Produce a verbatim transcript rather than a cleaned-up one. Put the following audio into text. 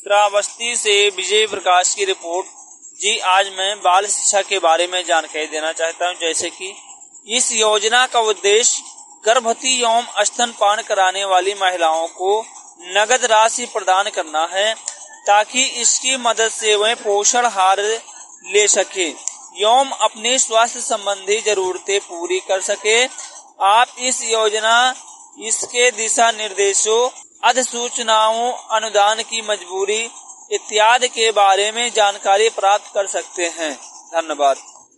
श्रावस्ती से विजय प्रकाश की रिपोर्ट। जी आज मैं बाल शिक्षा के बारे में जानकारी देना चाहता हूं, जैसे कि इस योजना का उद्देश्य गर्भवती एवं स्तनपान कराने वाली महिलाओं को नगद राशि प्रदान करना है, ताकि इसकी मदद से वह पोषण आहार ले सके एवं अपनी स्वास्थ्य संबंधी जरूरतें पूरी कर सके। आप इस योजना, इसके दिशा निर्देशों, अधिसूचनाओं, अनुदान की मजबूरी इत्यादि के बारे में जानकारी प्राप्त कर सकते हैं। धन्यवाद।